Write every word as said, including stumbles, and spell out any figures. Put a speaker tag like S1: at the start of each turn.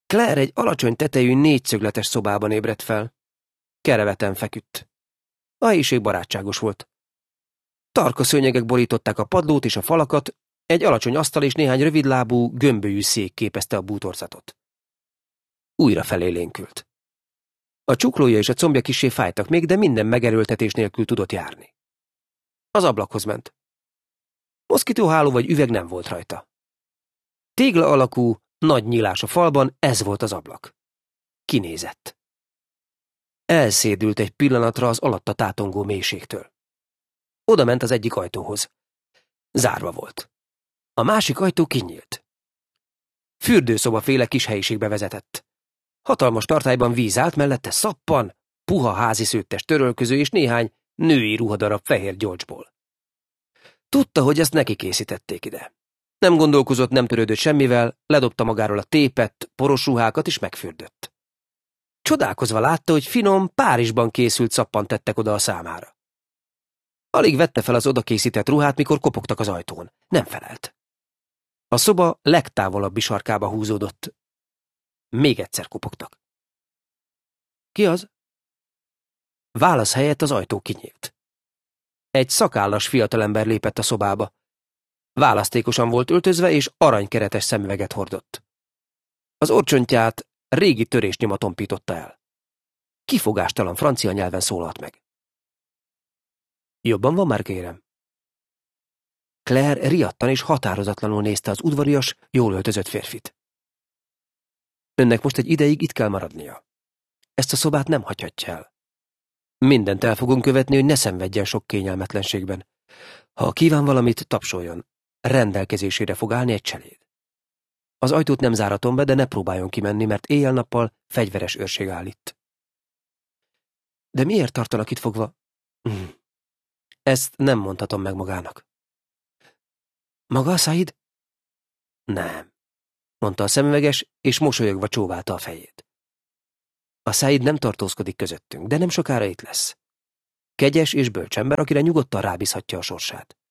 S1: Claire egy alacsony tetejű négyszögletes szobában ébredt fel. Kereveten feküdt. A helység barátságos volt. Tarka szőnyegek borították a padlót és a falakat, egy alacsony asztal és néhány rövidlábú, gömbölyű szék képezte a bútorzatot. Újra felélénkült. A csuklója és a combja kissé fájtak még, de minden megerőltetés nélkül tudott járni. Az ablakhoz ment. Moszkitóháló vagy üveg nem volt rajta. Tégla alakú, nagy nyílás a falban, ez volt az ablak. Kinézett. Elszédült egy pillanatra az alatta tátongó mélységtől. Oda ment az egyik ajtóhoz. Zárva volt. A másik ajtó kinyílt. Fürdőszobaféle kis helyiségbe vezetett. Hatalmas tartályban víz állt, mellette szappan, puha házi szőttes törölköző és néhány női ruhadarab fehér gyolcsból. Tudta, hogy ezt neki készítették ide. Nem gondolkozott, nem törődött semmivel, ledobta magáról a tépet, poros ruhákat és megfürdött. Csodálkozva látta, hogy finom, Párizsban készült szappan tettek oda a számára. Alig vette fel az oda készített ruhát, mikor kopogtak az ajtón. Nem felelt. A szoba legtávolabbi sarkába húzódott. Még egyszer kopogtak. Ki az? Válasz helyett az ajtó kinyílt. Egy szakállas fiatalember lépett a szobába. Választékosan volt öltözve, és aranykeretes szemüveget hordott. Az orcsontját régi törésnyoma tompította el. Kifogástalan francia nyelven szólalt meg. Jobban van már, kérem? Claire riadtan és határozatlanul nézte az udvarias, jól öltözött férfit. Önnek most egy ideig itt kell maradnia. Ezt a szobát nem hagyhatja el. Mindent el fogunk követni, hogy ne szenvedjen sok kényelmetlenségben. Ha kíván valamit, tapsoljon. Rendelkezésére fog állni egy cseléd. Az ajtót nem záratom be, de ne próbáljon kimenni, mert éjjel-nappal fegyveres őrség áll itt. De miért tartanak itt fogva? Ezt nem mondhatom meg magának. Maga a Said? Nem, mondta a szemüveges, és mosolyogva csóválta a fejét. A Said nem tartózkodik közöttünk, de nem sokára itt lesz. Kegyes és bölcs ember, akire nyugodtan rábízhatja a sorsát.